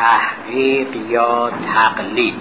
تحقیق یا تقلید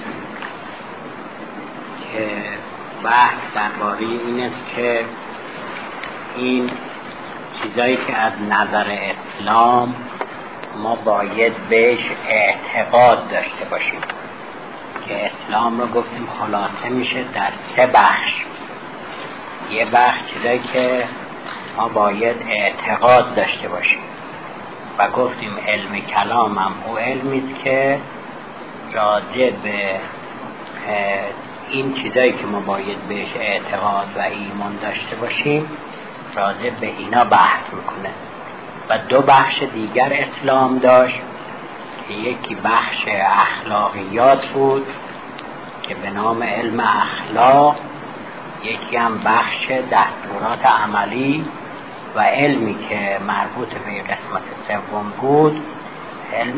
که بحث درباره این است که این چیزایی که از نظر اسلام ما باید بهش اعتقاد داشته باشیم، که اسلام رو گفتیم خلاصه میشه در 3 بخش. یه بخش چیزایی که ما باید اعتقاد داشته باشیم و گفتیم علم کلام هم او علمیست که راجع به این چیزایی که ما باید بهش اعتقاد و ایمان داشته باشیم راجع به اینا بحث میکنه. و 2 بخش دیگر اسلام داشت که یکی بخش اخلاقیات بود که به نام علم اخلاق، یکی هم بخش دستورات عملی و علمی که مربوط به قسمت 3 بود علم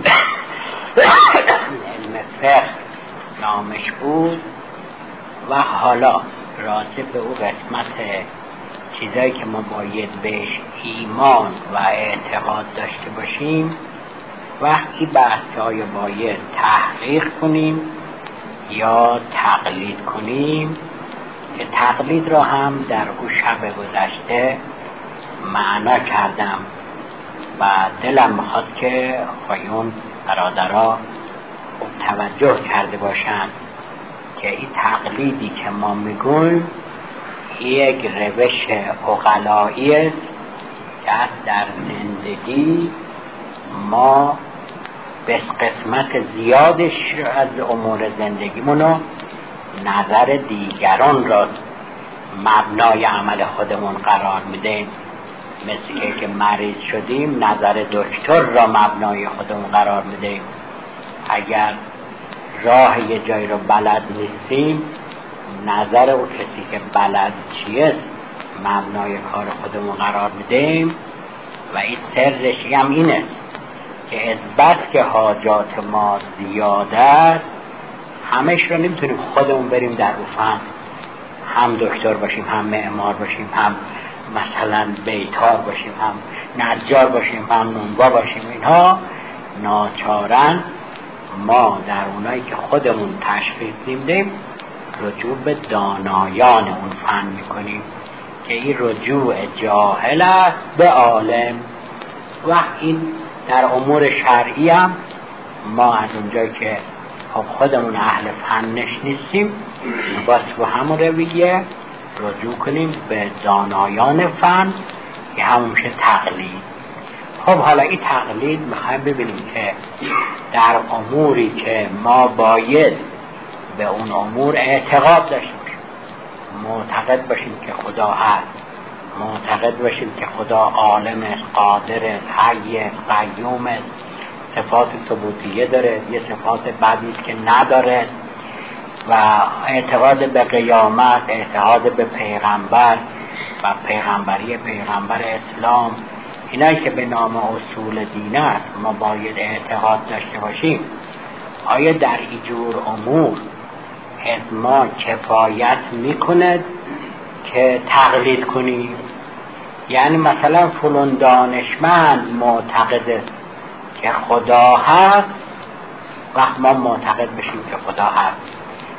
فقه نامش بود. و حالا راجع به او قسمت چیزایی که ما باید بهش ایمان و اعتقاد داشته باشیم وقتی بحث آیا باید تحقیق کنیم یا تقلید کنیم، که تقلید را هم در او شب گذشته معنا کردم و دلم میخواد که خواهیون برادرها توجه کرده باشند که این تقلیدی که ما میگویم یک روش عقلایی است که در زندگی ما به قسمت زیادش از امور زندگیمونو نظر دیگران را مبنای عمل خودمون قرار میدیم. مثل که مریض شدیم نظر دکتر را مبنای خودمون قرار میدیم. اگر راه یه جایی رو بلد نیستیم نظر او کسی که بلد چیه مبنای کار خودمون قرار میدیم. و این سرش هم اینه که از بس که حاجات ما زیاده است همش رو نمیتونیم خودمون بریم در او فهم، هم دکتر باشیم، هم معمار باشیم، هم مثلا بیتار باشیم، هم نجار باشیم، هم نونوا باشیم. اینها ناچارن ما در اونایی که خودمون تشخیص نمیدیم رجوع به دانایان اون فن میکنیم که این رجوع جاهل است به عالم. و این در امور شرعی هم ما از اونجایی که خودمون اهل فنش نیستیم باید با همون رویه رجوع کنیم به دانایان فن که همون میشه تقلید. خب حالا این تقلید میخوایم ببینیم که در اموری که ما باید به اون امور اعتقاد داشته باشیم، معتقد باشیم که خدا هست، معتقد باشیم که خدا عالم است، قادر است، حی است، قیوم است، صفات ثبوتیه داره، یه صفات بعدی است که نداره، و اعتقاد به قیامت، اعتقاد به پیغمبر و پیغمبری پیغمبر اسلام، اینایی که به نام اصول دین است ما باید اعتقاد داشته باشیم. آیا در اینجور امور از ما کفایت میکند که تقلید کنیم؟ یعنی مثلا فلان دانشمند معتقده که خدا هست و ما معتقد بشیم که خدا هست،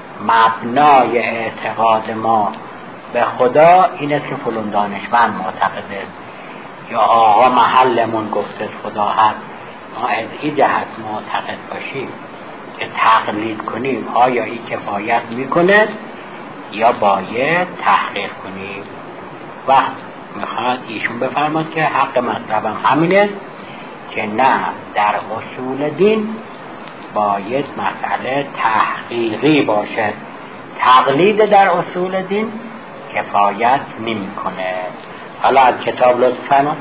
مبنای اعتقاد ما به خدا این است که فلان دانشمند معتقده یا آقا محلمون گفته خدا هست. ما از این جهت معتقد باشیم که تقلید کنیم آیا این کفایت میکنه یا باید تحقیق کنیم. و میخواد ایشون بفرماد که حق مطلبم همینه که نه، در اصول دین باید مسئله تحقیقی باشد، تقلید در اصول دین کفایت نمیکنه. حالا از کتاب لطف فرمایید.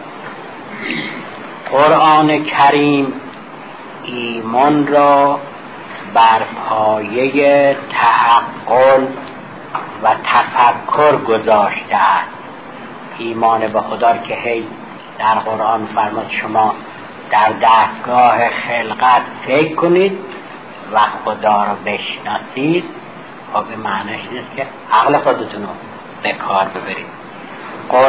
قرآن کریم ایمان را بر پایه تعقل و تفکر گذاشته است. ایمان به خدا که هی در قرآن فرمود شما در دستگاه خلقت فکر کنید و خدا را بشناسید، خب به معنیش نیست که عقل خودتون رو به کار ببرید.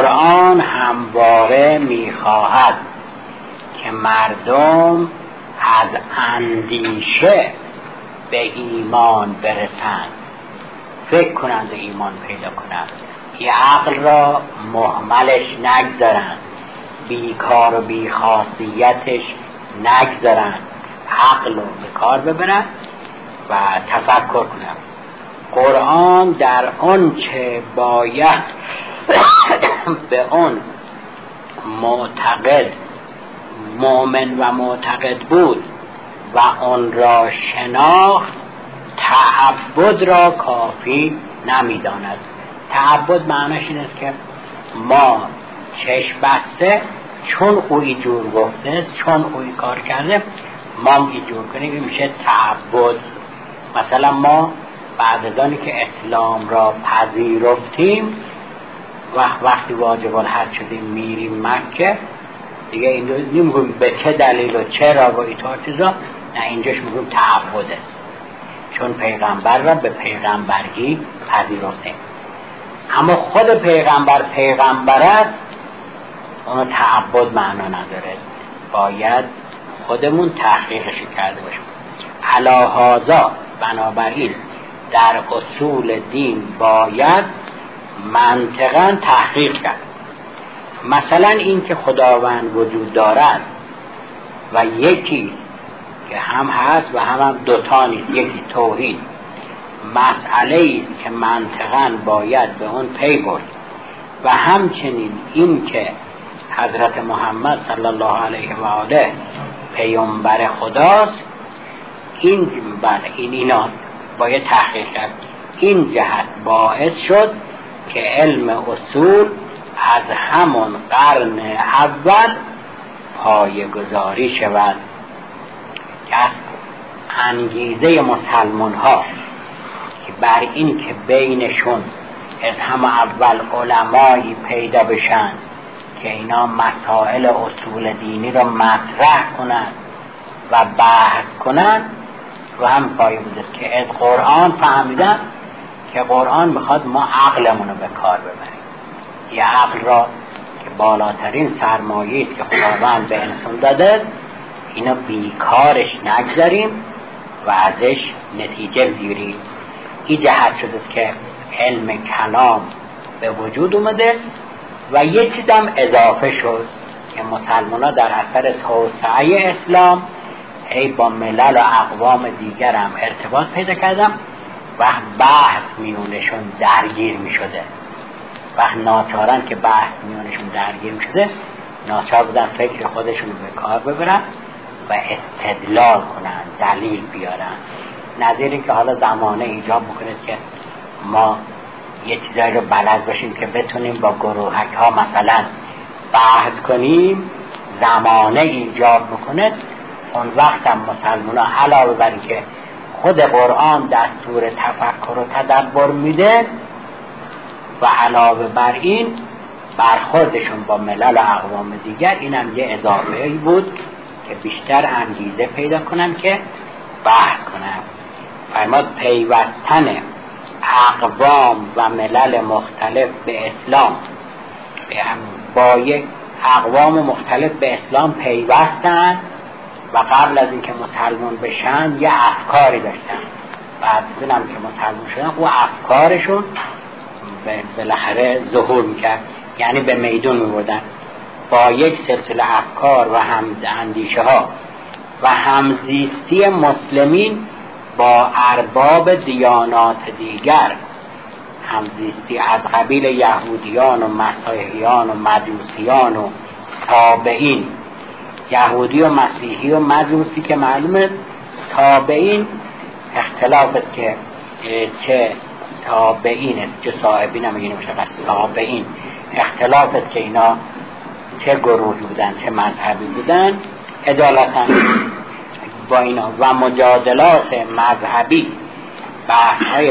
قرآن هم واقع میخواهد که مردم از اندیشه به ایمان برسند، فکر کنند و ایمان پیدا کنند. یه عقل را مهملش نگذارند، بیکار و بیخاصیتش نگذارند، عقل رو به کار ببرند و تفکر کنند. قرآن در اون چه باید به اون معتقد مؤمن و معتقد بود و اون را شناخت، تعبد را کافی نمیداند. تعبد معنیش این است که ما چشم بسته چون اوی جور گفته، چون اوی کار کرده ما جور کنیم، میشه تعبد. مثلا ما بعد از آنی که اسلام را پذیرفتیم وقتی واجب الحج شدیم میریم مکه، دیگه این نمیگویم به چه دلیل و چرا و ایطور چیزا، نه، اینجاش میگویم تعبده، چون پیغمبر را به پیغمبرگی پذیرفتیم. اما خود پیغمبر است، اون تعبد معنا نداره، باید خودمون تحقیقش کرده باشیم. علاهذا بنابراین در اصول دین باید منطقاً تحقیق کرد. مثلا این که خداوند وجود دارد و یکی که هم هست و هم دوتا نیست، یکی توحید، مسئله است که منطقاً باید به اون پی برد. و همچنین این که حضرت محمد صلی الله علیه و آله پیامبر خداست، اینا باید تحقیق کرد. این جهت باعث شد که علم اصول از همون قرن اول پایه‌گذاری شود که انگیزه مسلمان ها که بر این که بینشون از همه اول علمایی پیدا بشن که اینا مسائل اصول دینی رو مطرح کنن و بحث کنن و هم پایه بوده که از قرآن فهمیدن که قرآن میخواد ما عقلمون رو به کار ببریم. یه عقل را که بالاترین سرمایه است که خداوند به انسان داده، اینو بیکارش نگذاریم و ازش نتیجه بگیریم. این جهت شده که علم کلام به وجود اومده و یه چیزم اضافه شد که مسلمان‌ها در اثر توسعه اسلام با ملل و اقوام دیگر هم ارتباط پیدا کردم و بحث میونشون درگیر می شده. وقت ناچارن که بحث میونشون درگیر می شده، ناچار بودن فکر خودشون به کار ببرن و استدلال کنن، دلیل بیارن. نظیر این که حالا زمانه ایجاب بکنه که ما یه چیزایی رو بلد باشیم که بتونیم با گروهک ها مثلا بحث کنیم، زمانه ایجاب بکنه، اون وقت هم مسلمان ها علاوه بر که خود قرآن دستور تفکر و تدبر میده و علاوه بر این برخوردشون با ملل و اقوام دیگر، این هم یه اضافه بود که بیشتر انگیزه پیدا کنن که بحث کنن. فرماد پیوستن اقوام و ملل مختلف به اسلام، با یک اقوام مختلف به اسلام پیوستن و قبل از اینکه مسلمان بشن یه افکاری داشتن، بعد ببینم که مسلمان شدن و افکارشون بالاخره ظهور میکرد، یعنی به میدون میبردن با یک سلسله افکار و اندیشه ها و همزیستی مسلمین با ارباب دیانات دیگر، همزیستی از قبیل یهودیان و مسیحیان و مجوسیان و تابعین، یهودی و مسیحی و مجوسی که معلومه، تابعین اختلافت که چه تابعین است چه صاحبین هم میگه نمیشه، تابعین اختلافت که اینا چه گروهی بودن چه مذهبی بودن، عدالتا با اینا و مجادلات مذهبی، بحث‌های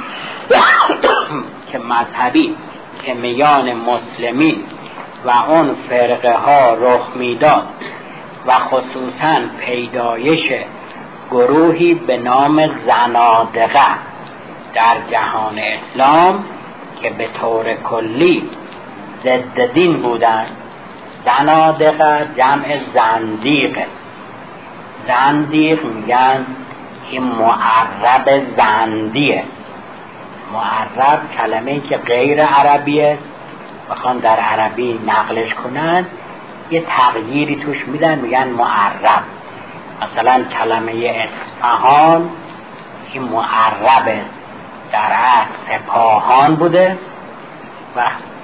که مذهبی که میان مسلمین و اون فرقه ها رخ میداد و خصوصا پیدایش گروهی به نام زنادقه در جهان اسلام که به طور کلی ضد دین بودند. زنادقه جمع زندیقه، زندیق میگن این معرب زندیه. معرب کلمه‌ای که غیر عربیه، بخوان در عربی نقلش کنن یه تغییری توش میدن میگن معرب. مثلا کلمه اصفهان این معربه، در اصل سپاهان بوده و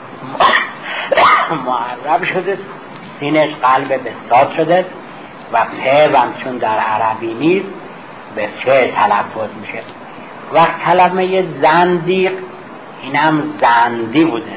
معرب شده، سینش قلب به صاد شده و پ هم چون در عربی نیست به ف تلفظ میشه. و کلمه زندیق اینم زندی بوده.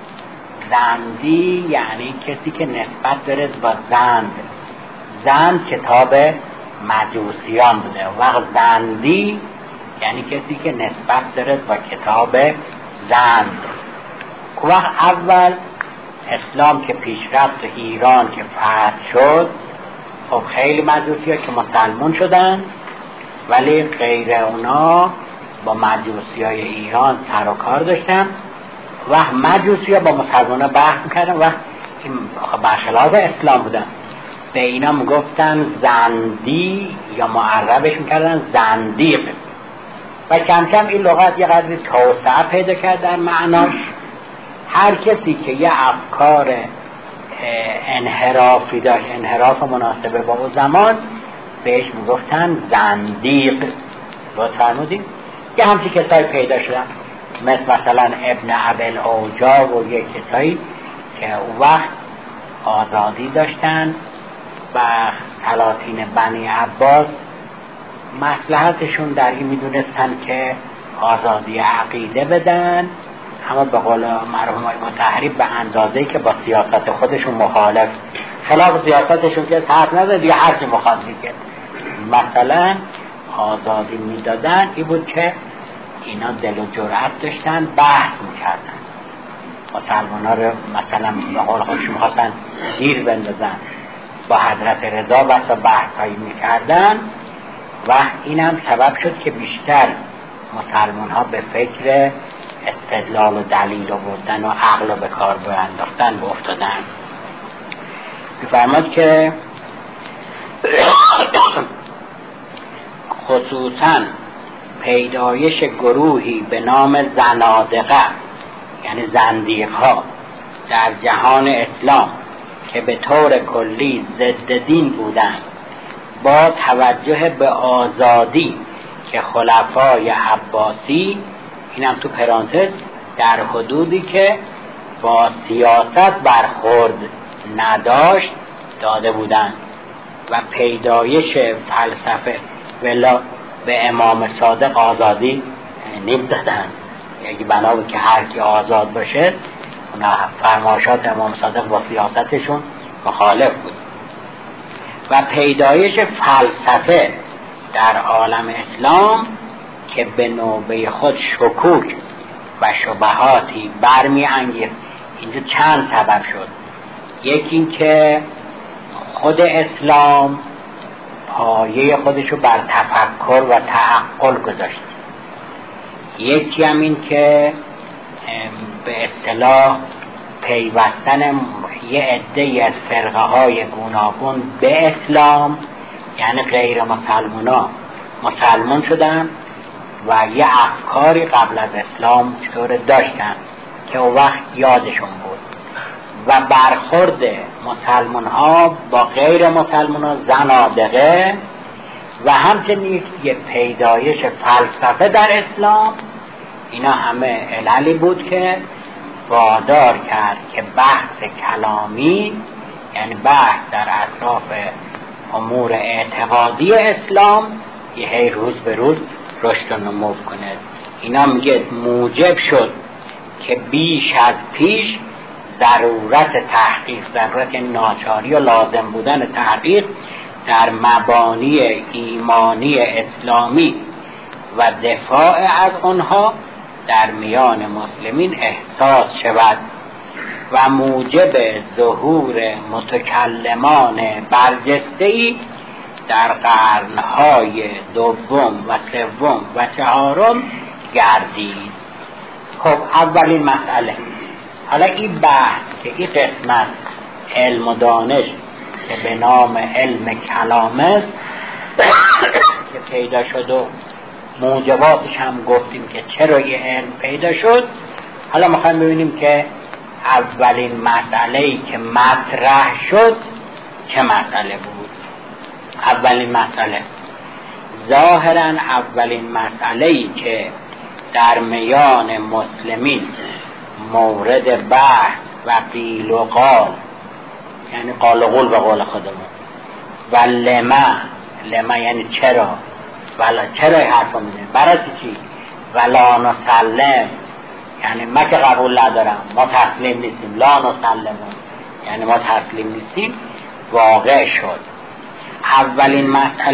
زندی یعنی کسی که نسبت داره با زند. زند کتاب مجوسیان بوده. وقت زندی یعنی کسی که نسبت داره با کتاب زند. وقت اول اسلام که پیشرفت ایران که فتح شد، خب خیلی مجوسی ها که مسلمان شدن، ولی غیر اونا با مجوسی های ایران سر و کار داشتن و مجوسی ها با مسلمان ها بحث میکردن و این برخلاف اسلام بودن. به اینا میگفتن زندی یا معربش میکردن زندیق و کم کم این لغت یه قدری توسعه پیدا کرد در معناش. هر کسی که یه افکار انحرافی داشت، انحراف مناسبه با اون زمان، بهش میگفتن زندیق. با فرمودیم یه همچی کسایی پیدا شدن مثلا ابن ابل اوجا و یه کسایی که اون وقت آزادی داشتن و سلاطین بنی عباس مصلحتشون در این میدونستن که آزادی عقیده بدن، اما به قول مرحوم مطهری به اندازه‌ای که با سیاست خودشون مخالف، خلاف سیاستشون که حرف نزد یا هر چی مخالفی که مثلا آزادی میدادن، این بود که اینا دل و جرأت داشتن بحث میکردن. مسلمان ها رو مثلا به قول خودشون میخواستن گیر بندازن، با حضرت رضا بسا بحث هایی میکردن و این هم سبب شد که بیشتر مسلمان ها به فکر استدلال و دلیل آوردن و عقل به کار انداختن افتادن. می‌فرماد که خصوصاً پیدایش گروهی به نام زنادقه یعنی زندیق‌ها در جهان اسلام که به طور کلی ضد دین بودند، با توجه به آزادی که خلفای عباسی، اینم تو پرانتز، در حدودی که با سیاست برخورد نداشت داده بودند و پیدایش فلسفه ولا به امام صادق آزادی نمیدادند. یعنی بنا بود که هر کی آزاد باشه، اونا فرمایشات امام صادق با سیاستشون مخالف بود. و پیدایش فلسفه در عالم اسلام که به نوبه خود شکوک و شبهاتی برمی انگیخت. اینجا چند سبب شد. یکی این که خود اسلام پایه خودشو بر تفکر و تعقل گذاشت. یکی هم این که به اصطلاح پیوستن یه عده‌ای از فرقه های گوناگون به اسلام، یعنی غیر مسلمان شدن و یه افکاری قبل از اسلام چطور داشتن که اون وقت یادشون بود و برخورد مسلمان ها با غیر مسلمان ها زنادقه و همچنین یه پیدایش فلسفه در اسلام. اینا همه عللی بود که وادار کرد که بحث کلامی، یعنی بحث در اطراف امور اعتقادی اسلام، یه هی روز به روز رشد و نمو کنه. اینا میگه موجب شد که بیش از پیش ضرورت تحقیق، ضرورت ناچاری و لازم بودن تحقیق در مبانی ایمانی اسلامی و دفاع از آنها در میان مسلمین احساس شود و موجب ظهور متکلمان برجسته‌ای در قرنهای دوم و سوم و چهارم گردید. خب اولین مسئله، حالا این بحث که این قسمت علم و دانش که به نام علم کلام است، که پیدا شد و موجباتش هم گفتیم که چرا یه علم پیدا شد. حالا میخوایم ببینیم که اولین مسئله‌ای که مطرح شد چه مسئله بود. اولین مسئله، ظاهراً اولین مسئله‌ای که در میان مسلمین مورد بحث و قیل و قال، یعنی قال و قول به قول خودمون، و لما یعنی چرا، ولا چرا حرفا میزنیم، برای چی، ولا نسلم یعنی ما که قبول ندارم، ما تسلیم نیستیم، لا نسلم یعنی ما تسلیم نیستیم، واقع شد. اولین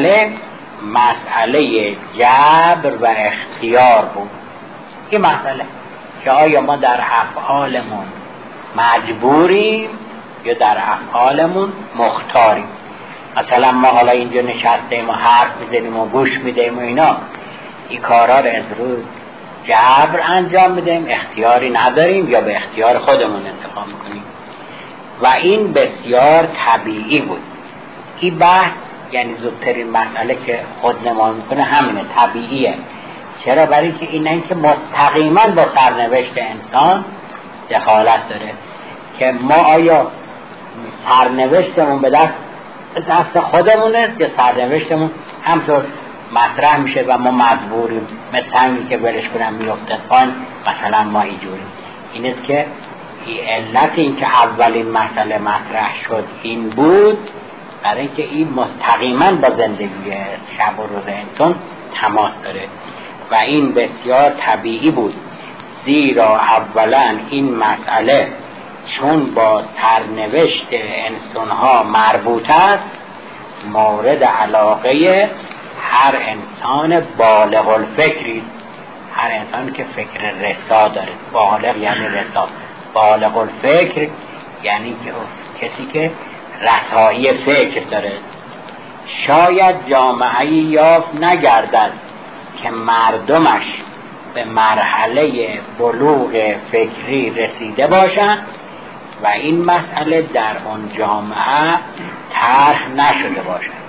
مسئله جبر و اختیار بود. این مسئله که آیا ما در افعالمون مجبوریم یا در افعالمون مختاریم. مثلا ما حالا اینجا نشستیم و حرف میزنیم و گوش میدیم و اینا، این کارا رو از روی جبر انجام میدیم، اختیاری نداریم یا به اختیار خودمون انتخاب میکنیم و این بسیار طبیعی بود. این بحث یعنی زودترین مسئله که خود نمایی میکنه همینه، طبیعیه. چرا؟ برای که این که مستقیما با سرنوشت انسان دخالت داره که ما آیا سرنوشتمون به دست خودمون است یا سرنوشتمون همطور مطرح میشه و ما مجبوریم، مثل همین که ولش کنم میفته پایین، مثلا ما اینجوریم. این است که علت این که اولین مسئله مطرح شد این بود، برای اینکه این مستقیما با زندگی شب و روز انسان تماس داره و این بسیار طبیعی بود. زیرا اولا این مسئله چون با سرنوشت انسانها مربوط است، مورد علاقه هر انسان بالغ الفکری، هر انسان که فکر رسا داره. بالغ یعنی رسا، بالغ الفکر یعنی کسی که رسایی فکر داره. شاید جامعه‌ای یافت نگردد که مردمش به مرحله بلوغ فکری رسیده باشند و این مسئله در اون جامعه طرح نشده باشد.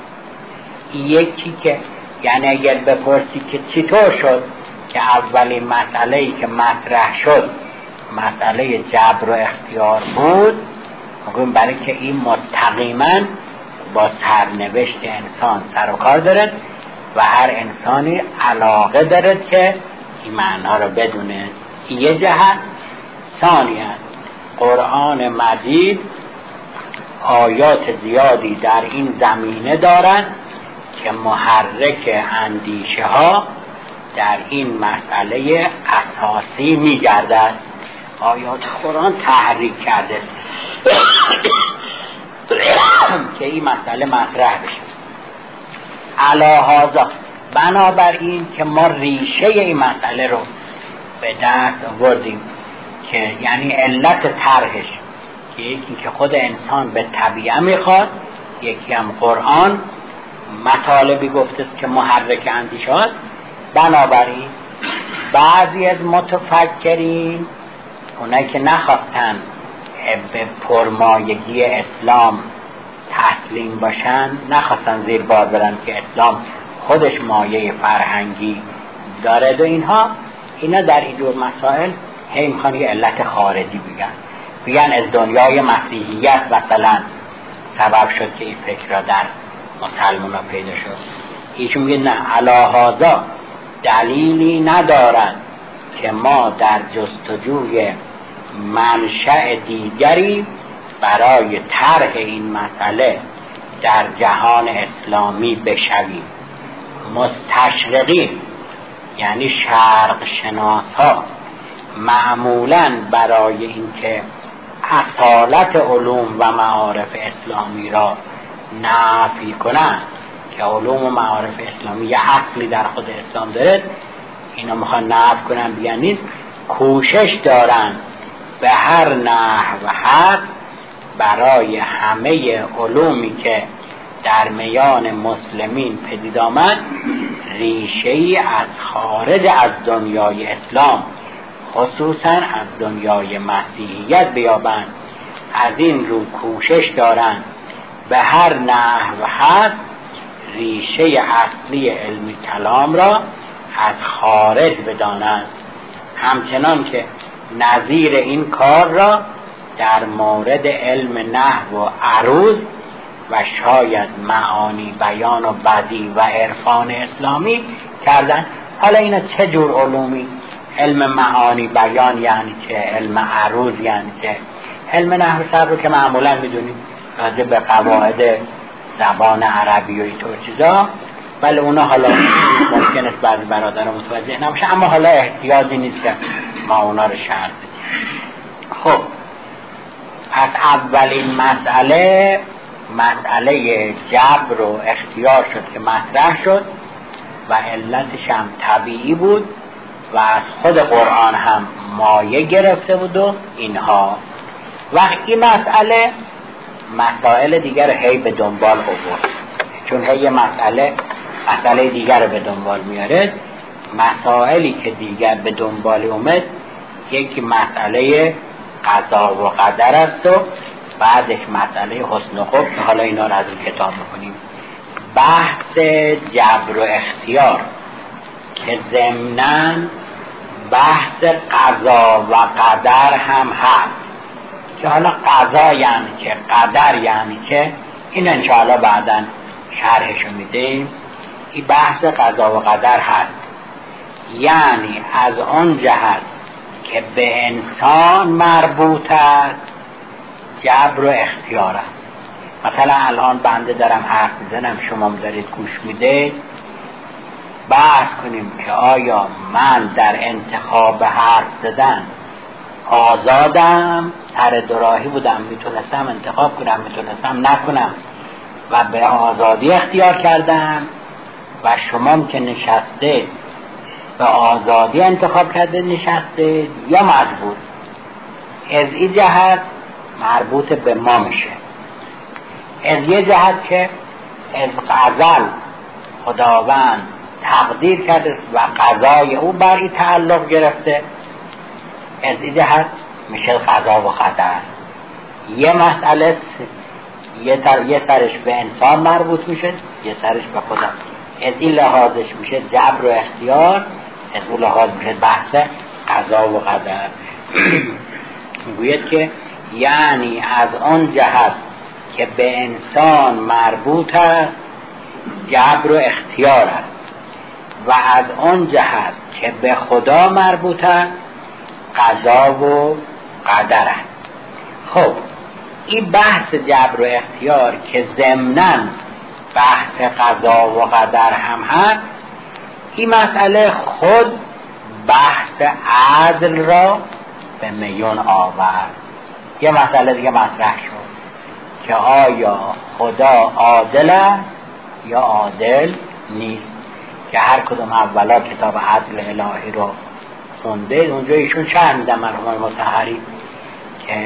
یکی که یعنی اگر بپرسی که چطور شد که اولین مسئله‌ای که مطرح شد مسئله جبر و اختیار بود، میگم برای که این مستقیما با سرنوشت انسان سر و کار دارد و هر انسانی علاقه دارد که این معنی رو بدونه. یه جهت. ثانیاً قرآن مجید آیات زیادی در این زمینه دارند که محرک اندیشه ها در این مسئله اساسی می‌گردد. آیات قرآن تحریک کرده که این مسئله مطرح بشه. علاهذا بنابراین که ما ریشه این مسئله رو به دست آوردیم که یعنی علت طرحش که یکی که خود انسان به طبیعه میخواد، یکی هم قرآن مطالبی گفته که محرک اندیشه هست. بنابراین بعضی از متفکرین، اونایی که نخواستن به پرمایگی اسلام تسلیم باشن، نخواستن زیر بار برن که اسلام خودش مایه فرهنگی داره و اینا در این دور مسائل هی میخوان یه علت خارجی بگن از دنیای مسیحیت مثلا سبب شد که این فکر را در مسلمان ها پیدا شد. ایشون میگه نه، علاهذا دلیلی ندارد که ما در جستجوی منشأ دیگری برای طرح این مسئله در جهان اسلامی بشویم. مستشرقین یعنی شرق شناسا معمولاً برای اینکه اصالت علوم و معارف اسلامی را نفی کنند که علوم و معارف اسلامی یه اصلی در خود اسلام داره، اینا میخوان نفی کنن بیان نیست، کوشش دارن به هر نحو و حد برای همه علومی که در میان مسلمین پدید آمد ریشه‌ای از خارج از دنیای اسلام، خصوصا از دنیای مسیحیت بیابند. از این رو کوشش دارند به هر نحو و حد ریشه اصلی علم کلام را از خارج بدانند، همچنان که نظیر این کار را در مورد علم نحو و عروض و شاید معانی بیان و بدیع و عرفان اسلامی کردن. حالا اینا چه جور علومی؟ علم معانی بیان یعنی چه؟ علم عروض یعنی چه؟ علم نحو صرف رو که معمولا میدونید راجع به قواعد زبان عربی و اینطور چیزا، ولی اونا حالا ممکن است بعضی برادران متوجه نمیشه، اما حالا احتیاجی نیست که ما اونا رو شرح بدیم. خب پس اولین مسئله جبر و اختیار شد که مطرح شد و علتش هم طبیعی بود و از خود قرآن هم مایه گرفته بود و اینها. وقتی مسائل دیگر هی به دنبال آورد، چون هی مسئله دیگر رو به دنبال میاره. مسائلی که دیگر به دنبال اومد یکی مسئله قضا و قدر است و بعدش مسئله حسن و خوب که حالا اینا رو از این کتاب میکنیم. بحث جبر و اختیار که ضمناً بحث قضا و قدر هم هست، که حالا قضا یعنی چه، قدر یعنی چه، این انشاءالله بعداً شرحشو میدیم. این بحث قضا و قدر هست، یعنی از اون جهت که به انسان مربوط است جبر و اختیار است. مثلا الان بنده دارم حرف میزنم، شما دارید گوش میدید، بحث کنیم که آیا من در انتخاب حرف زدن آزادم، سر دوراهی بودم، میتونستم انتخاب کنم، میتونستم نکنم و به آزادی اختیار کردم، و شما که نشسته به آزادی انتخاب کرده نشسته یا مجبور. از این جهت مربوط به ما میشه، از یه جهت که از ازل خداوند تقدیر کرده و قضای او بر این تعلق گرفته، از این جهت میشه قضا و قدر. یه مسئله یه سرش به انسان مربوط میشه، یه سرش به خدا. از این لحاظش میشه جبر و اختیار، از اون لحاظ میشه بحث قضا و قدر. میگوید که یعنی از آن جهت که به انسان مربوط است جبر و اختیار است، و از آن جهت که به خدا مربوط است قضا و قدر است. خب این بحث جبر و اختیار که ضمناً بحث قضا و قدر هم هست، این مسئله خود بحث عدل را به میون آورد. یه مسئله دیگه مطرح شد که آیا خدا عادل است یا عادل نیست، که هر کدوم اولا کتاب عدل الهی رو خونده، اونجا ایشون شرح میدن مرحوم مطهری که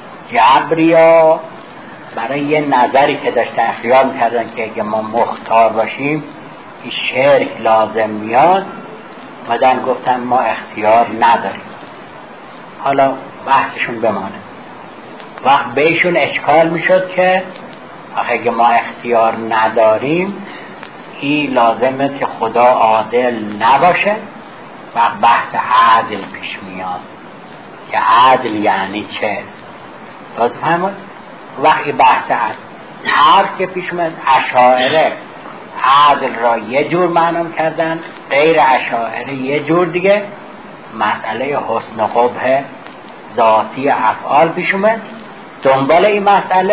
جبریا برای یه نظری که داشتن خیال میکردن که اگه ما مختار باشیم این شرک لازم میاد، مدن گفتن ما اختیار نداریم. حالا بحثشون بمانه. وقت بهشون اشکال میشد که اگه ما اختیار نداریم این لازمه که خدا عادل نباشه، و بحث عدل پیش میاد که عدل یعنی چه. لازم همون وقتی بحث عدل که پیش میاد، اشاعره عدل را یه جور معنی کردن، غیر اشاعره یه جور دیگه. مسئله حسن و قبح ذاتی افعال پیش اومد، دنبال این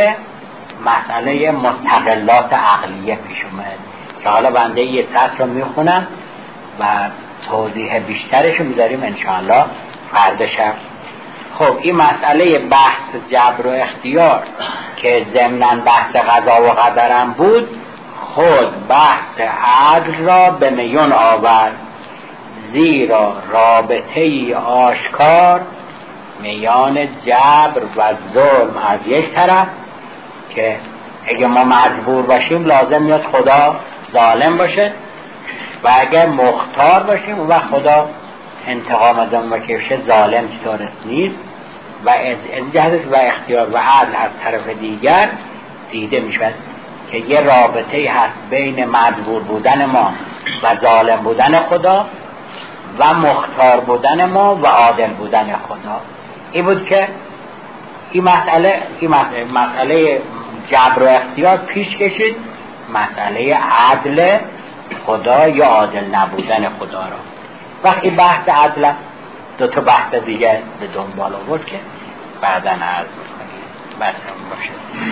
مسئله مستقلات عقلیه پیش اومد که حالا بنده یه سطر رو میخونم و توضیح بیشترش رو میذاریم انشاءالله فردا شب. خب این مسئله بحث جبر و اختیار که ضمناً بحث قضا و قدرم بود، خود بحث عدل را به میون آورد، زیرا رابطه ای آشکار میان جبر و ظلم از یک طرف، که اگه ما مجبور باشیم لازم میاد خدا ظالم باشه، و اگر مختار باشیم اون وقت خدا انتقام از اون وکیشه ظالم چطور نیست، و از جهت و اختیار و عدل از طرف دیگر دیده میشود. که یه رابطه هست بین مجبور بودن ما و ظالم بودن خدا و مختار بودن ما و عادل بودن خدا. این بود که این مسئله جبر و اختیار پیش کشید مسئله عدل خدا یا عادل نبودن خدا را. وقتی بحث عدل دو تا بحث دیگه به دنبال آورد که بعداً عرض می‌کنیم. برسم باشه.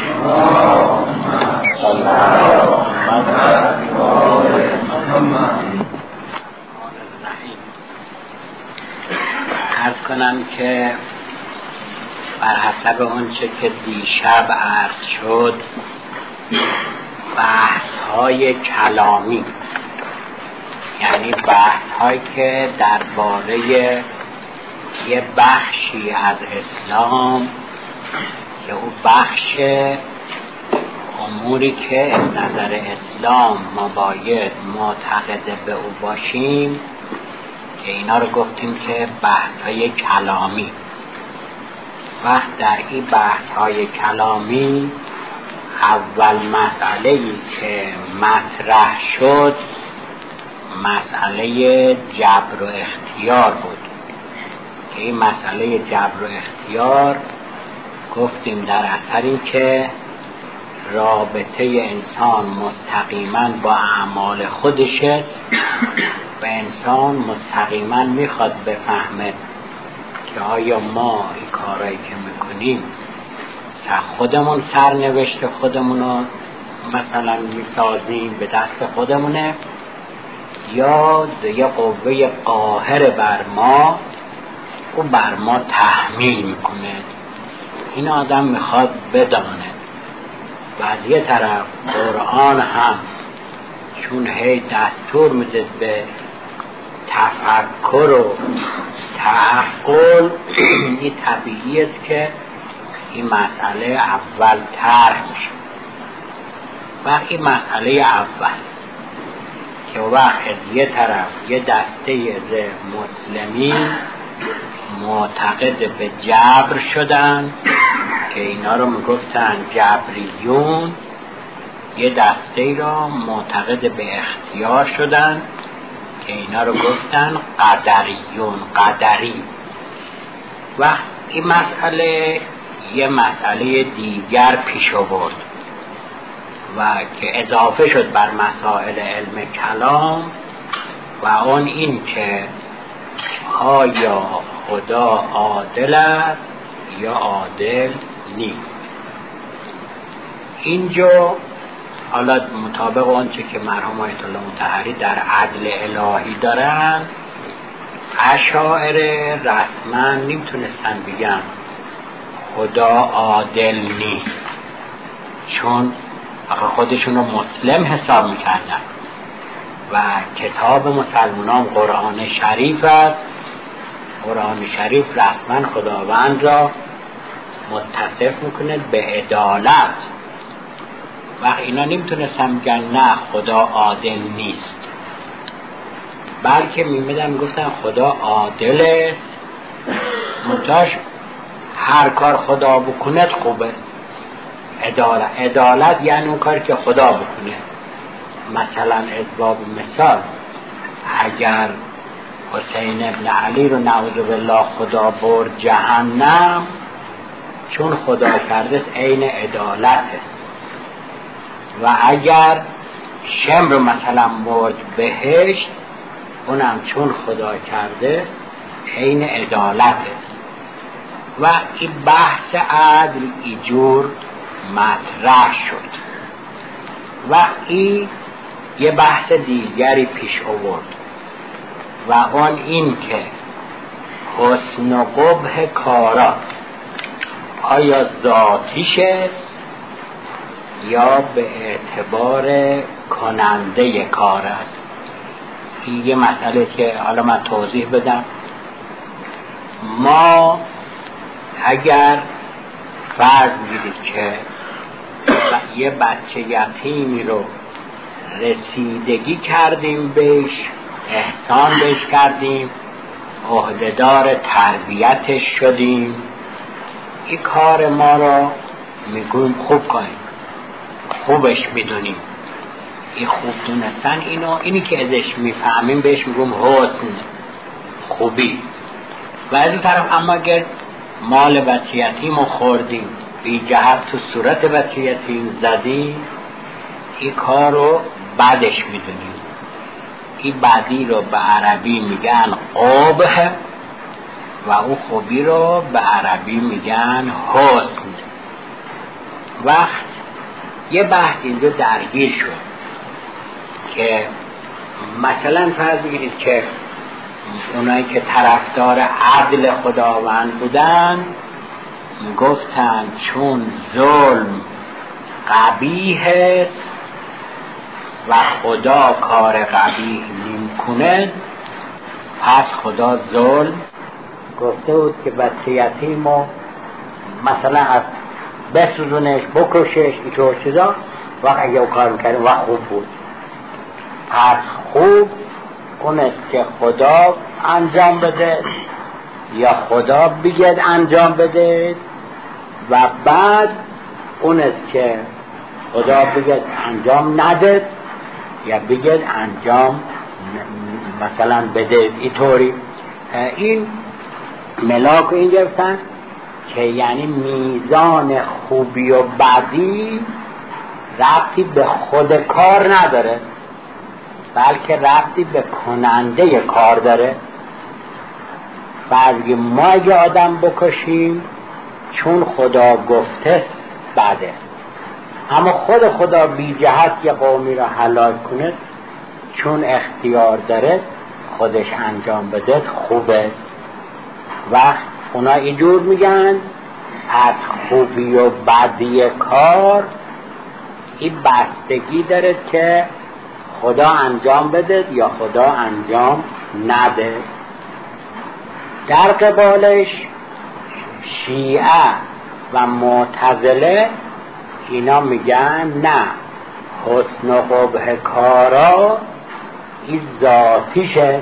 عرض کنم که بر حسب اونچه که دیشب عرض شد بحث‌های کلامی، یعنی بحث‌هایی که درباره یه بخشی از اسلام که او بخش اموری که از نظر اسلام ما باید معتقد به او باشیم که اینا رو گفتیم که بحث‌های کلامی. و در این بحث‌های کلامی اول مسئله‌ای که مطرح شد مسئله جبر و اختیار بود که این مسئله جبر و اختیار گفتیم در اثری که رابطه انسان مستقیما با اعمال خودش است و انسان مستقیما میخواد بفهمه که آیا ما این کارهایی که میکنیم خودمون سرنوشت خودمون رو مثلا میسازیم به دست خودمونه یا یه قوه قاهر بر ما او بر ما تحمیل میکنه. این آدم میخواد بدانه. و از یه طرف قرآن هم چون هی دستور میده به تفکر و تعقل این طبیعی است که این مسئله اول طرح میشه. و این مسئله اول که وقت از یه طرف یه دسته از مسلمین معتقد به جبر شدن که اینا رو میگفتن جبریون، یه دسته را معتقد به اختیار شدن که اینا رو گفتن قدریون، قدری. و این مسئله یه مسئله دیگر پیش آورد و که اضافه شد بر مسائل علم کلام و اون این که آیا خدا عادل است یا عادل نیست. اینجا حالا مطابق آنچه که مرحوم آیت الله مطهری در عدل الهی دارن، اشاعره رسما نمیتونستن بگن خدا عادل نیست، چون خودشون رو مسلم حساب میکردن و کتاب مسلمانان قرآن شریف است. قرآن شریف رسما خداوند را متصف میکنه به عدالت و اینا نمیتونستن بگن نه خدا عادل نیست، بلکه میمدن گفتن خدا عادل است، منتهاش هر کار خدا بکنه خوبه. عدالت یعنی اون کاری که خدا بکنه. مثلا اسباب مثال، اگر حسین ابن علی رو نعوذ بالله خدا برد جهنم، چون خدا کرده است عین عدالت است. و اگر شمر رو مثلا برد بهشت، اونم چون خدا کرده است عین عدالت است. و این بحث عدل اینجور مطرح شد و این یه بحث دیگری پیش آورد و آن این که حسن و قبح کارا آیا ذاتیش است یا به اعتبار کننده کار است. این یه مسئله که حالا من توضیح بدم. ما اگر فرض بگیرید که یه بچه یتیمی رو رسیدگی کردیم بهش، احسان بهش کردیم، عهده‌دار تربیتش شدیم، این کار ما رو میگویم خوب کنیم. خوبش میدونیم. این خوب دونستن اینی که ازش میفهمیم بهش میگم حسن، خوبی. و از این طرف اما اگر مال بچه یتیم رو خوردیم، بی جهت تو صورت بچه یتیم زدیم، این کار رو بدش میدونیم. این بدی رو به عربی میگن قبح و اون خوبی رو به عربی میگن حسن. وقت یه بحث اینجا درگیر شد که مثلا فرض بگیرید که اونایی که طرفدار عدل خداوند بودن گفتن چون ظلم قبیح و خدا کار قبیح نمی‌کنه، پس خدا ظلم گفته بود که بچه یتیمو مثلا از بسوزونش، بکشش، اینطور چیزا، و اگه او کار میکنه و خوب بود. پس خوب اون است که خدا انجام بده یا خدا بگید انجام بده، و بعد اون است که خدا بگید انجام نده یا بگید انجام مثلا بده. اینطوری این ملاک رو این گرفتن که یعنی میزان خوبی و بدی ربطی به خود کار نداره، بلکه ربطی به کننده کار داره. بعضی ما اگه آدم بکشیم چون خدا گفته بده، اما خود خدا بی جهت یه قومی را هلاک کنه چون اختیار داره خودش انجام بده خوبه. و اونا اینجور میگن از خوبی و بدی کار این بستگی داره که خدا انجام بده یا خدا انجام نده. در قبالش شیعه و معتزله اینا میگن نه، حسن و قبح کارا این ذاتیشه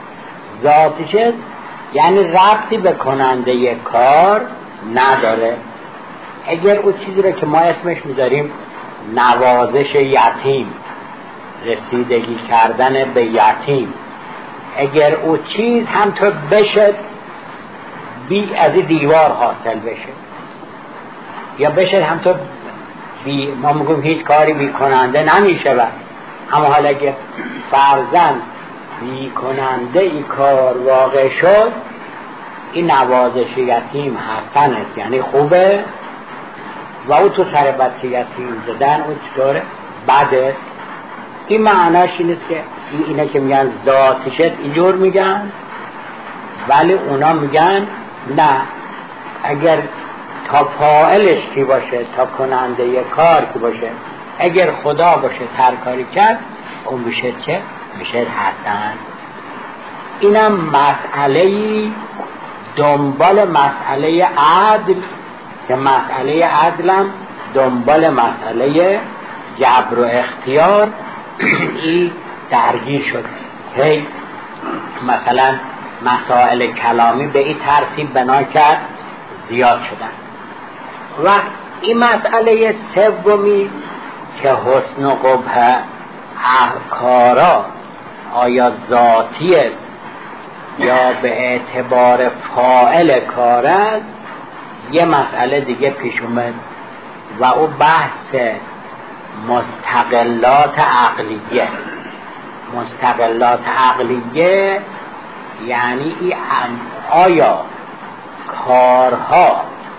یعنی ربطی به کننده کار نداره. اگر اون چیزی رو که ما اسمش میذاریم نوازش یتیم، رسیدگی کردن به یتیم، اگر او چیز همطور بشه از دیوار حاصل بشه یا بشه همطور ما میگم هیچ کاری بی کننده نمیشه، اما حالا اگر فرزند بی کننده ای کار واقع شد این نوازش یتیم حسن است، یعنی خوبه، و او تو سر بچه یتیم زدن او چطوره؟ بده. این معناش اینه که اینا که میگن ذاتیشت اینجور میگن، ولی اونا میگن نه، اگر تا فاعلش کی باشه، تا کننده ی کار کی باشه، اگر خدا باشه ترکاری کرد اون میشه چه؟ میشه حسن. اینم مسئله‌ای دنبال مسئله عدل، که مسئله عدلم دنبال مسئله جبر و اختیار این درگیر شد. هی مثلا مسائل کلامی به این ترتیب بنا کرد زیاد شدن. و این مسئله سومی که حسن و قبح کارا آیا ذاتی است یا به اعتبار فاعل کار است، یه مسئله دیگه پیش اومد و او بحث مستقلات عقلیه. مستقلات عقلیه یعنی آیا کارها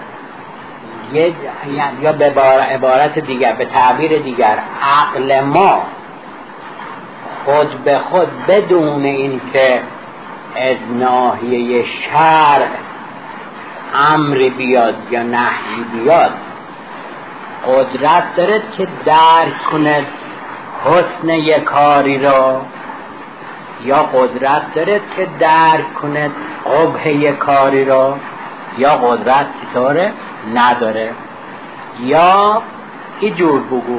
یا به عبارت دیگر، به تعبیر دیگر، عقل ما خود به خود بدون این که از ناحیه شرع امر بیاد یا نهی بیاد قدرت دارد که درک کند حسن یک کاری را، یا قدرت دارد که درک کند قبح یک کاری را، یا قدرت چطوره نداره. یا اینجور بگو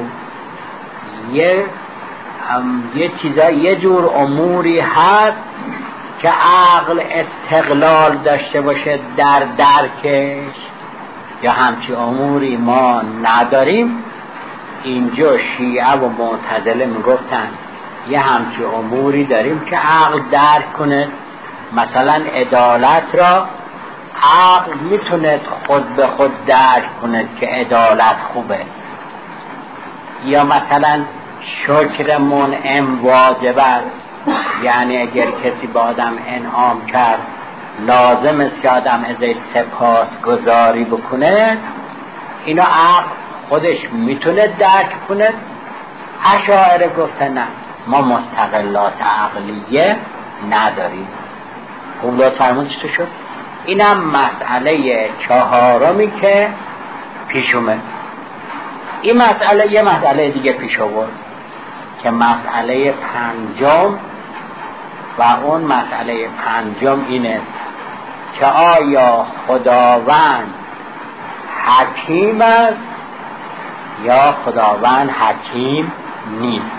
یه چیزا، یه جور اموری هست که عقل استقلال داشته باشه در درکش، یا همچی اموری ما نداریم. اینجا شیعه و معتزله میگفتن یه همچی اموری داریم که عقل درک کنه. مثلا عدالت را عقل میتونه خود به خود درک کنه که عدالت خوبه، یا مثلا شکر منعم واجبه، یعنی اگر کسی با آدم انعام کرد لازم است که آدم ازش سپاس گذاری بکنه. اینا عقل خودش میتونه درک کنه. اشاعره گفتن نه، ما مستقلات عقلیه نداریم. خوب لطف فرمون چطور شد؟ اینم مسئله چهارمی که پیش اومد. این مسئله یه مسئله دیگه پیش آورد که مسئله پنجم، و اون مسئله پنجم اینه که آیا خداوند حکیم است یا خداوند حکیم نیست.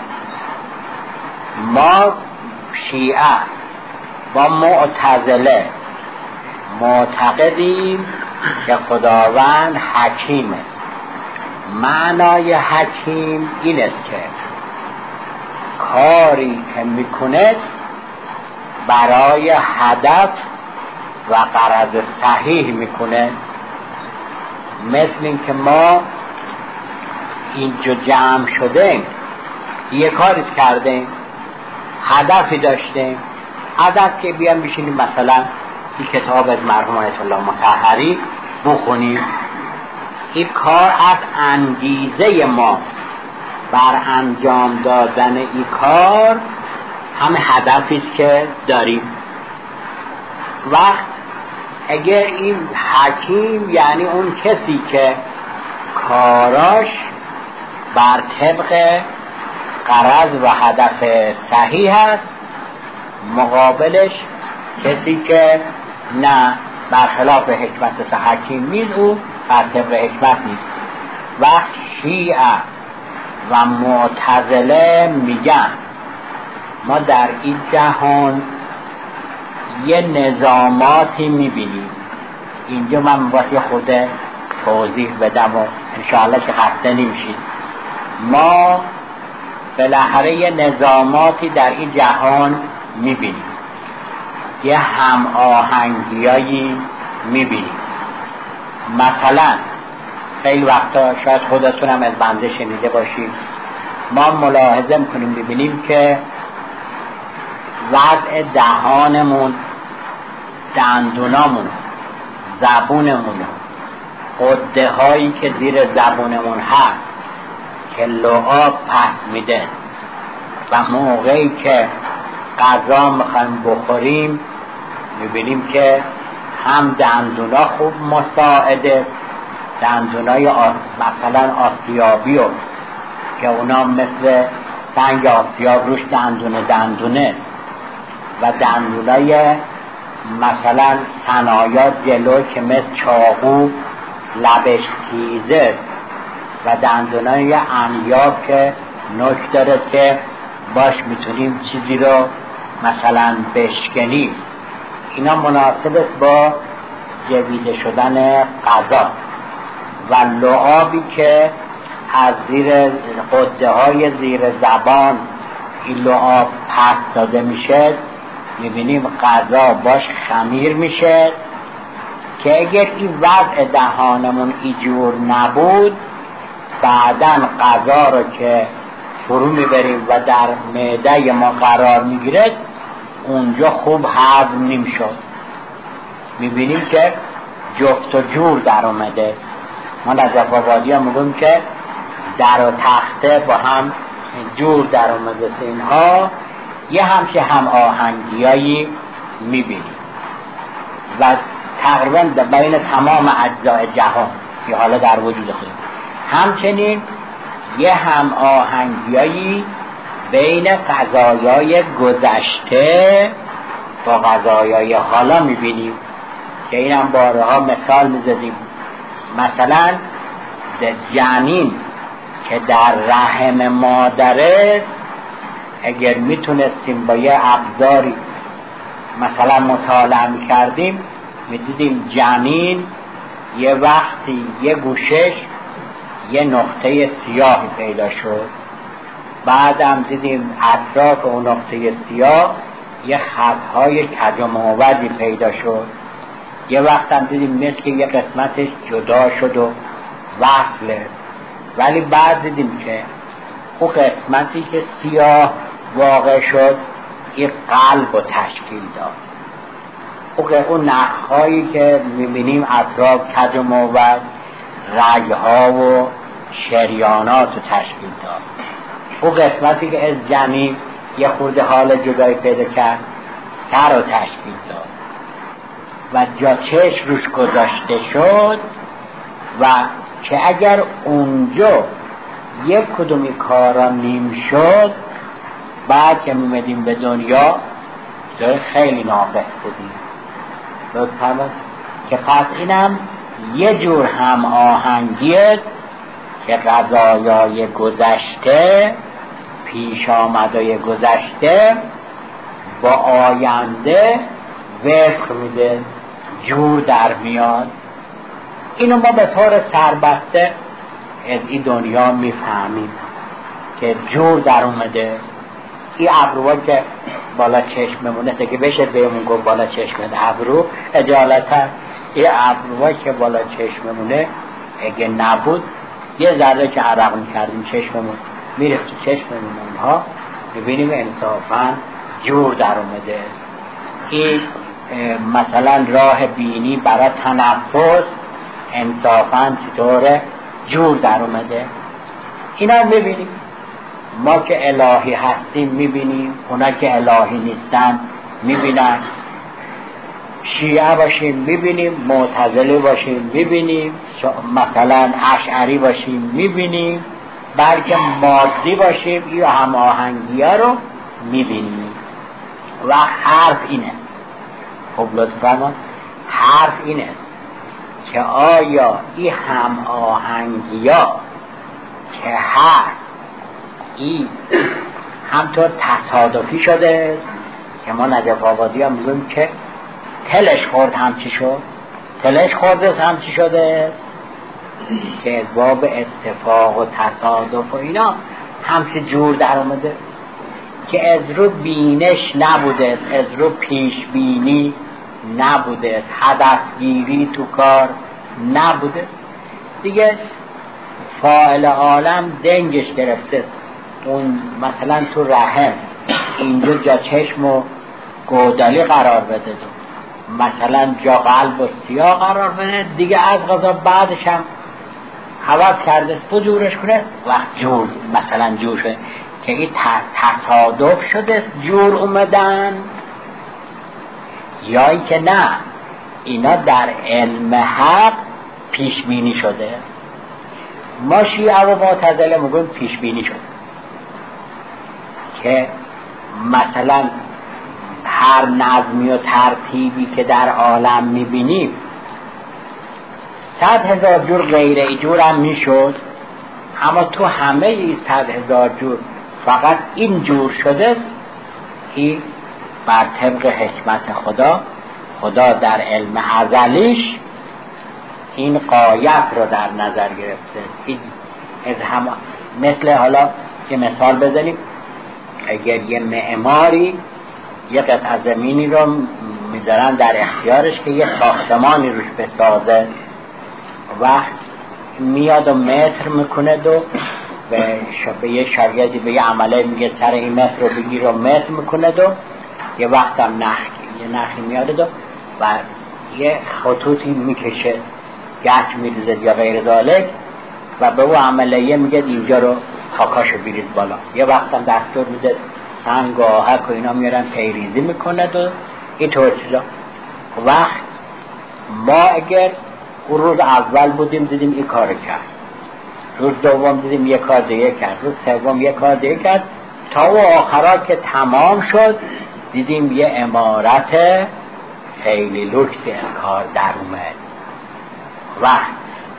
ما شیعه با معتزله معتقدیم که خداوند حکیمه. معنای حکیم این است که کاری که میکنه برای هدف و غرض صحیح میکنه. مثل این که ما اینجا جمع شدیم یه کاری کردیم، هدفی داشتیم، هدف که بیان بشینیم مثلا این کتاب از مرحوم آیت الله مطهری بخونیم. این کار از انگیزه ما بر انجام دادن این کار همه هدفی است که داریم. وقت اگر این حکیم یعنی اون کسی که کاراش بر طبق غرض و هدف صحیح است، مقابلش کسی که نه برخلاف حکمت حکیم نیست، او بر طبق حکمت نیست. وقت شیعه و معتزله میگن ما در این جهان یه نظاماتی میبینیم. اینجا من واسه خود توضیح بدم و انشاءالله که خسته نمیشید. ما بالاخره یه نظاماتی در این جهان میبینیم، یه هم آهنگیایی میبینیم. مثلا خیلی وقتا شاید خودتون هم از بنده شنیده باشید، ما ملاحظه میکنیم ببینیم که وضع دهانمون، دندونامون، زبونمون، غده هایی که زیر زبونمون هست که لعاب پس میده و موقعی که غذا میخوایم بخوریم میبینیم که هم دندونا خوب مساعده، دندونای مثلا آسیابی که اونا مثل سنگ آسیاب روش دندونه و دندونای مثلا صنایع جلو که مثل چاقو لبش تیزه و دندونای انیاب که نوک داره که باش میتونیم چیزی رو مثلا بشکنیم. اینا مناسب است با جویده شدن غذا. و لعابی که از زیر غده های زیر زبان این لعاب پس داده میشه، میبینیم غذا باش خمیر میشه که اگر این وضع دهانمون اینجور نبود، بعدن غذا رو که فرو میبریم و در معده ما قرار میگیره اونجا خوب هضم نمیشد. میبینیم که جفت و جور در اومده. ما نجف آبادی هم میگم که در و تخته با هم جور در اومده. اینها یه همچه هم آهنگیایی میبینیم و تقریبا بین تمام اجزای جهان که حالا در وجود خود. همچنین یه هم آهنگیایی بین قضایای گذشته با قضایای حالا میبینیم که این هم بارها مثال میزدیم. مثلا جنین که در رحم مادره اگر میتونستیم با یه ابزاری مثلا مطالعه میکردیم، میدیدیم جنین یه وقتی یه گوشش یه نقطه سیاهی پیدا شد. بعدم دیدیم اطراف اون نقطه سیاه یه خطهای کج و موجی پیدا شد. یه وقت هم دیدیم مثل که یه قسمتش جدا شد و وصله، ولی بعد دیدیم که اون قسمتی که سیاه واقع شد این قلب رو تشکیل داد. اون نخهایی که میبینیم اطراف کج و موج، رگها و شریانات رو تشکیل داد. اون قسمتی که از جنین یه خورده حال جدایی پیدا کرد سر رو تشکیل داد و جا چشم روش گذاشته شد و که اگر اونجا یک کدومی کارا نیم شد، بعد که میمدیم به دنیا داره خیلی ناقص بودیم. لطفاً که پس اینم یه جور هم آهنگی است که قضایای گذشته، پیش آمدای گذشته با آینده وفق میده، جور در میاد. اینو ما به طور سربسته از این دنیا میفهمیم که جور در اومده. این ابروها که بالا چشممونه که بشه بهمون گفت بالا چشمت ابرو، اجالتا این ابروها که بالا چشممونه اگه نبود یه ذره که عرق میکردیم چشممون میرفت تو چشممون اونها ببینیم انصافا جور در اومده. این مثلا راه بینی برای تنفس انصافا چطوره جور در اومده. اینا میبینیم. ما که الهی هستیم میبینیم، اونا که الهی نیستن میبینن. شیعه باشیم میبینیم، معتزله باشیم میبینیم، مثلا اشعری باشیم میبینیم، بلکه مادی باشیم این هم آهنگی ها رو میبینیم. و حرف اینه، خب لطفا حرف اینه که آیا این هم آهنگی ها که هست این همطور تصادفی شده که ما نجف آبادی هم میگویم که تلش خورد همچی شد، تلش خورده همچی شده که باب اتفاق و تصادف و اینا همچی جور در آمده که از رو بینش نبوده، از رو پیش بینی نبوده، هدفگیری تو کار نبوده دیگه. فاعل عالم دنگش گرفته، اون مثلا تو رحم اینجا جا چشم و گودالی قرار بده، مثلا جا قلب و سیاه قرار بده دیگه. از غذا بعدش هم حواس کرده تو جورش کنه وقت جور مثلا جور شده که این تصادف شده جور اومدن، یا ای که نه اینا در علم حق پیش بینی شده. ما شیعه و معتزله میگیم پیش بینی شده که مثلا هر نظمی و ترتیبی که در عالم میبینیم 100,000 جور غیر ای جور هم میشد، اما تو همه ای 100,000 جور فقط این جور شده که بر طبق حکمت خدا در علم ازلیش این غایت رو در نظر گرفته. این از همه مثل حالا که مثال بزنیم، اگر یه معماری یه قطعه زمینی رو میذارن در اختیارش که یه ساختمانی روش بسازه و میاد و متر میکنه و به یه شاگردی به یه عمله میگه سر این متر رو بگیر و متر میکنه و یه وقت هم یه نخی میاد و یه خطوطی میکشه گچ میریزه یا غیر ذالک و به اون عمله میگه اینجا رو خاکاشو بیرید بالا. یه وقت هم دستور میده سنگ و آهک و اینا میارن پیریزی میکنه و اینطور چیزا. وقت ما اگر اون روز اول بودیم دیدیم این کار کرد، روز دوم دیدیم یک کار دیگه کرد، روز سوم یک کار دیگه کرد، تا و آخرا که تمام شد دیدیم یه عمارت خیلی لوکس کار در اومد. وقت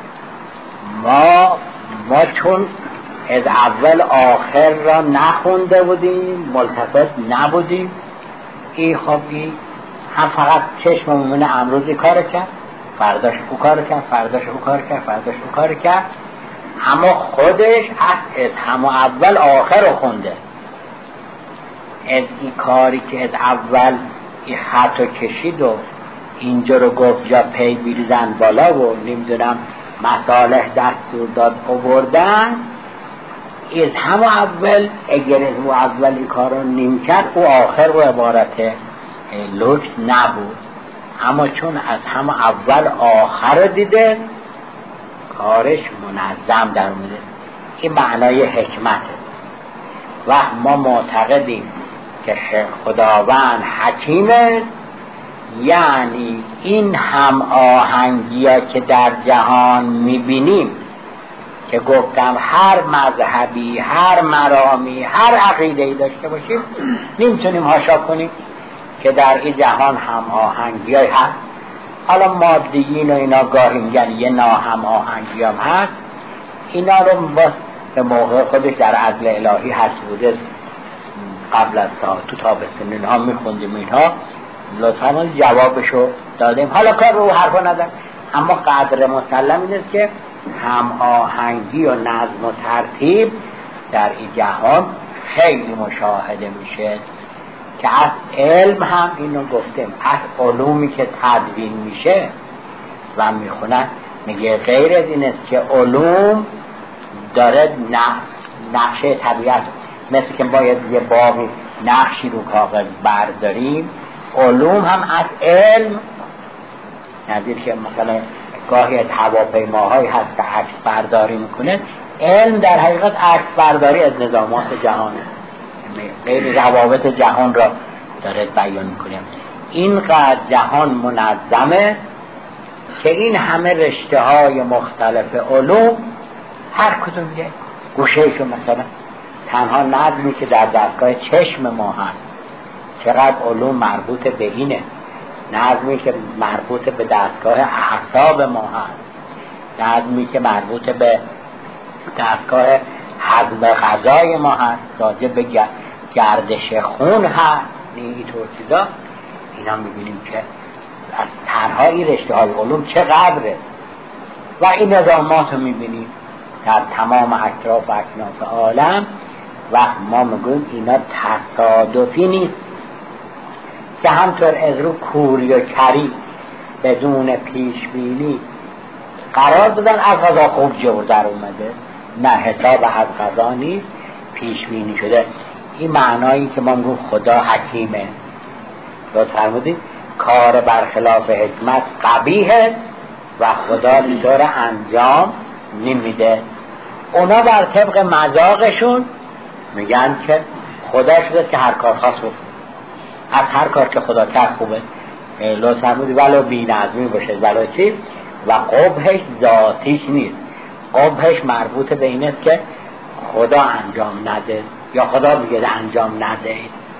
ما چون از اول آخر را نخونده بودیم، ملتفت نبودیم، این خوابی هم فقط چشم امروزی کار کرد، فرداش او کار کرد، فرداش او کار کرد، فرداش او کار کرد اما خودش از همه اول آخر رو خونده. از این کاری که از اول این خط رو کشید و اینجا رو گفت جا پی بیریزن بالا و نمیدونم مصالح دستور داد آوردن، از همه اول اگر از او اول این کار رو نمی کرد او آخر و عبارت لکس نبود. اما چون از همه اول آخر دیده کارش منظم در اومده. این معنای حکمته. و ما معتقدیم که خداوند حکیمه، یعنی این هم آهنگی ها که در جهان میبینیم که گفتم هر مذهبی، هر مرامی، هر عقیده‌ای داشته باشیم نمیتونیم حاشا کنیم که در این جهان هم آهنگی های هست. حالا مادیین و اینا گاهی میگن یه ناهم آهنگی هم هست، اینا رو به موقع خودش در عدل الهی هست بوده. قبل از تو تابستون اینها میخوندیم، اینها لطفاً جوابشو دادیم. حالا کار رو حرفا ندارم، اما قدر مسلم این است که هم آهنگی و نظم و ترتیب در این جهان خیلی مشاهده میشه که از علم هم اینو گفتیم، از علومی که تدوین میشه و میخونن میگه غیر از این است که علوم داره نقشه طبیعت، مثل که باید یه باقی نقشی رو کاغذ برداریم، علوم هم از علم نظیر که مثلا گاهی از هواپیماهایی هست که عکس برداری میکنه، علم در حقیقت عکس برداری از نظامات جهانه، غیر روابط جهان را داره بیان میکنه. اینقدر جهان منظمه که این همه رشته های مختلف علوم هر کدوم یه گوشهشو، مثلا تنها نظمی که در دستگاه چشم ما هست چقدر علوم مربوط به اینه، نظمی که مربوط به دستگاه اعصاب ما هست، نظمی که مربوط به دستگاه هضم غذای ما هست، راجع به گردش خون هست، اینطور چیزا. اینا میبینیم که از تنهایی رشته های علوم چقدره و این نظامات رو میبینیم در تمام اطراف و اکناف عالم و ما میگویم اینا تصادفی نیست که همطور از رو کوری و کری بدون پیشبینی قرار دادن از غذا خوب جور در اومده، نه حساب از غذا نیست، پیشبینی شده. این معنایی که ما میگویم خدا حکیمه، لطف فرمودید کار برخلاف حکمت قبیحه و خدا اینطور انجام نمیده. اونا بر طبق مذاقشون میگن که خدا شده که هر کار خاص بکنه، از هر کار که خدا کرد خوبه، لطف فرمودید ولو بی نظمی باشه ولو چی، و قبحش ذاتیش نیست، قبحش مربوط به این است که خدا انجام نده یا خدا بگه انجام نده.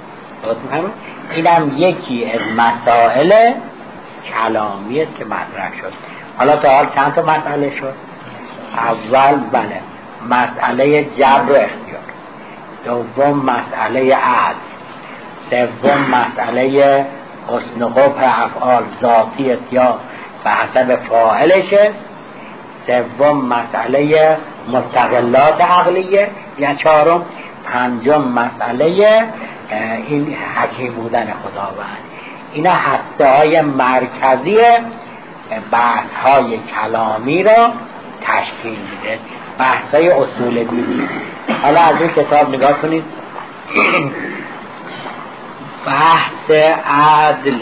اینم یکی از مسائل کلامی است که مطرح شد. حالا تا حال چند تا مسئله شد؟ اول بله مسئله جبر و اختیار، دوم مسئله عدل، سوم مسئله حسن قبح افعال ذاتی است یا به حسب فاعلشه، سوم مسئله مستقلات عقلیه یا چهارم، پنجم مسئله این حکیم بودن خداوند. اینا هسته های مرکزی بحث های کلامی را تشکیل میده، بحث های اصول دینی. حالا از این کتاب نگاه کنید، بحث عدل،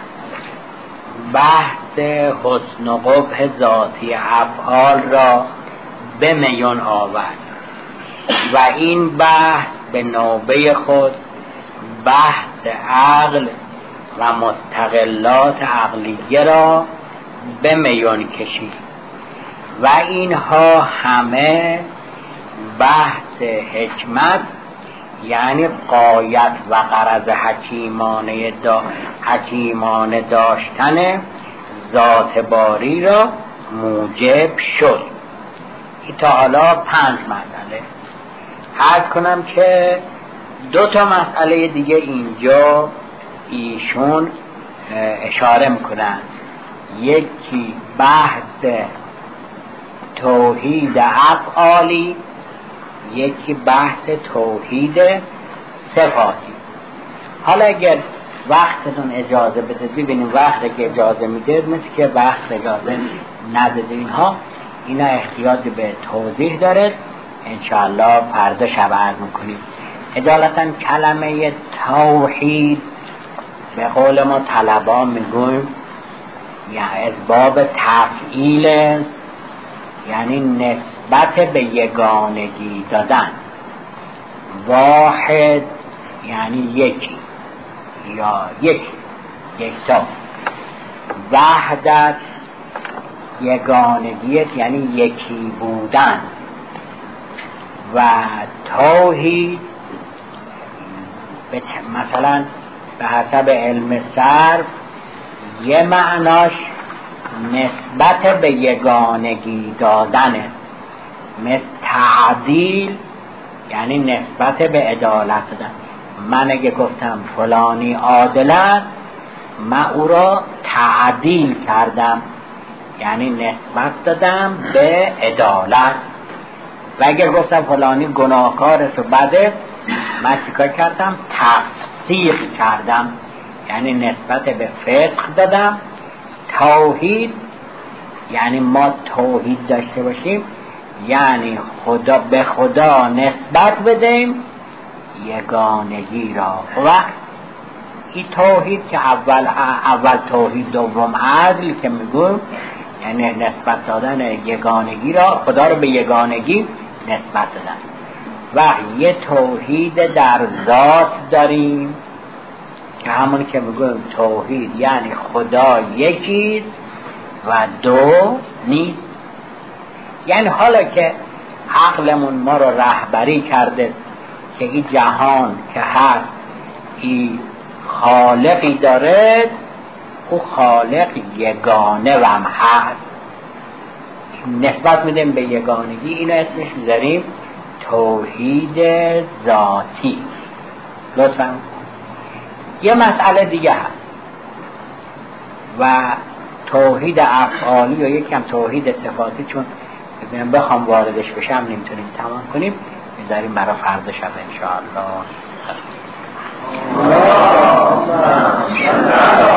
بحث حسن و قبح ذاتی افعال را به میان آورد و این بحث به نوبه خود بحث عقل و مستقلات عقلیه را به میان کشید و اینها همه بحث حکمت یعنی غایت و غرض حکیمانه داشتن ذات باری را موجب شد. تا حالا 5 مسئله. عرض کنم که 2 تا مسئله دیگه اینجا ایشون اشاره میکنن. یکی بحث توحید افعالی، یکی بحث توحید صفاتی. حالا اگر وقتتون اجازه بده ببینیم وقتی که اجازه میده مثل که وقت اجازه نداده اینها، اینا احتیاج به توضیح داره، انشاءالله فردا شب عرض میکنیم. اجالتا کلمه توحید به قول ما طلبا میگویم یعنی از باب تفعیل است، یعنی نسبت به یگانگی دادن. واحد یعنی یکی یا یکتا. وحدت یگانگیت یعنی یکی بودن. و توحید مثلا به حسب علم صرف یه معناش نسبت به یگانگی دادنه، مثل تعدیل یعنی نسبت به عدالت دادن. من اگه گفتم فلانی عادل است، من او را تعدیل کردم، یعنی نسبت دادم به عدالت. و اگر گفتم فلانی گناهکار است و بده، من چیکار کردم؟ تفسیق کردم، یعنی نسبت به فقه دادم. توحید یعنی ما توحید داشته باشیم، یعنی خدا به خدا نسبت بدیم یگانگی را. و این توحید که اول توحید، دوم عدل که میگویم، یعنی نسبت دادن یگانگی را، خدا رو به یگانگی نسبت دادن. و یه توحید در ذات داریم که همون که میگویم توحید یعنی خدا یکیست و دو نیست. یعنی حالا که عقلمون ما رو رهبری کرده که این جهان که هست این خالقی داره، او خالق یگانه و هم هست، نسبت میدیم به یگانگی، اینو اسمش میذاریم توحید ذاتی. لطفا یه مسئله دیگه هست و توحید افعالی و یکم توحید صفاتی، چون بخوام واردش بشم نمیتونیم تمام کنیم، میذاریم برای فردا شب انشاءالله.